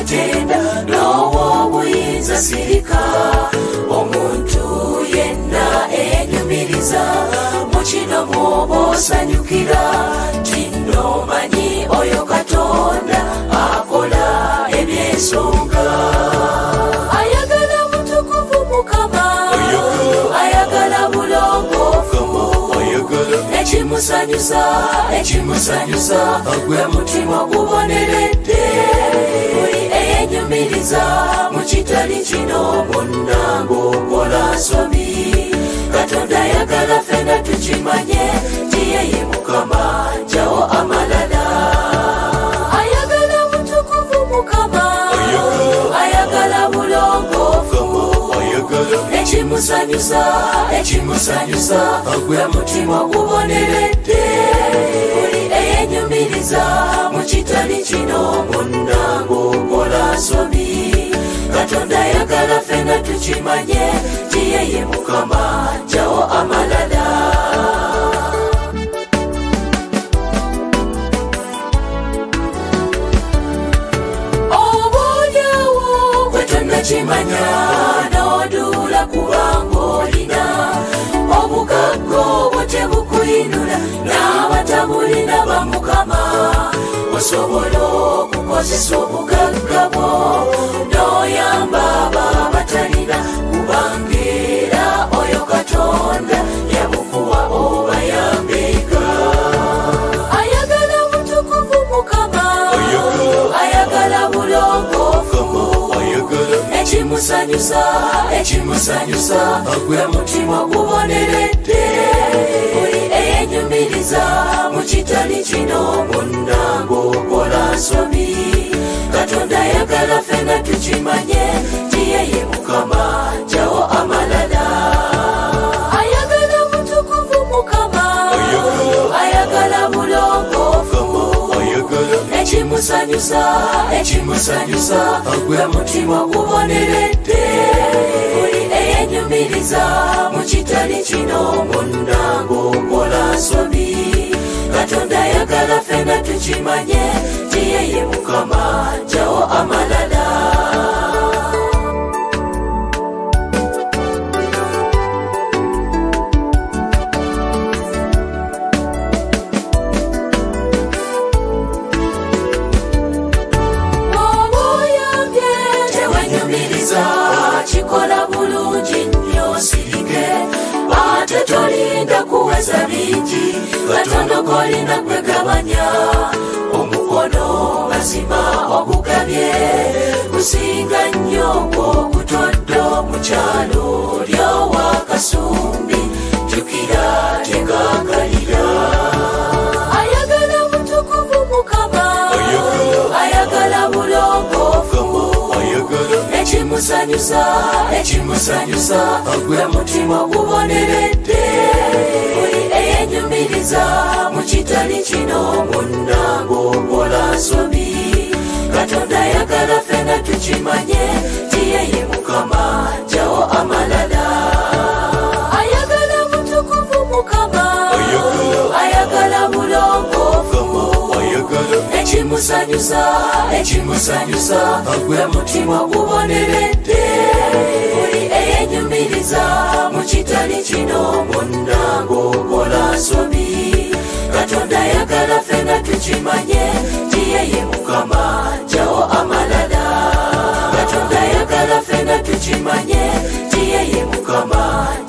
atenda n'owo buyinza sirika omuntu yenna enyumiriza mu kino mwoba osanyukira kino manyi oyo Katonda akola ebyensonga ayagala mutukuvu Mukama ayagala bulongoofu ekimusanyusa gwe mutima guboneredde buli eyenyumiriza mu kitali kino munnange okola nsobi Katonda ayagala ffenna tukimanye tiyeye Mukama njawo amalala ayagala mutukuvu Mukama ayagala bulongoofu ekimusanyusa gwe mutima guboneredde buli eyenyumiriza mu kitali kino munnange okola nsobi Katonda ayagala ffenna tukimanye tiyeye Mukama njawo amalala oboolyawo gwe tonnakimanya n'oduula kubanga olina obugagga obwo tebukuyinula n'abatabulina ba Mukama osobola okukozesa obugagga bwo n'oyamba abo abatalina kubanga era oyo Katonda yabukuwa obayambeka ayagala mutukuvu Mukama ayagala bulongoofu ekimusanyusa gwe mutima guboneredde buli eyenyumiriza mu kitali kino munnange okola nsobi Katonda ayagala ffenna tukimanye tiyeye Mukama njawo amalala ayagala mutukuvu Mukama ayagala bulongoofu ekimusanyusa gwe mutima guboneredde buli eyenyumiriza mu kitali kino munnange okola nsobi Katonda ayagala ffenna tukimanye tiyeye Mukama njawo amalala kikola bulungi nnyo sirike ate tolinda kuweza bingi Katonda kolina kwegabanya omukono mazima ogugabye kusinga nnyo gw'ogutodde mu kyalo lyowa Kasumbi jjukira tegagalira ayagala mutukuvu Mukama ayagala bulongoofu ekimusanyusa gwe mutima guboneredde buli eyenyumiriza mu kitali kino munnange okola nsobi Katonda ayagala ffenna tukimanye tiyeye Mukama njawo amalala ayagala mutukuvu Mukama ayagala bulongoofu ekimusanyusa gwe mutima guboneredde buli eyenyumiriza mu kitali kino munnange okola nsobi Katonda ayagala ffenna tukimanye tiyeye Mukama njawo amalala Katonda ayagala ffenna tukimanye tiyeye Mukama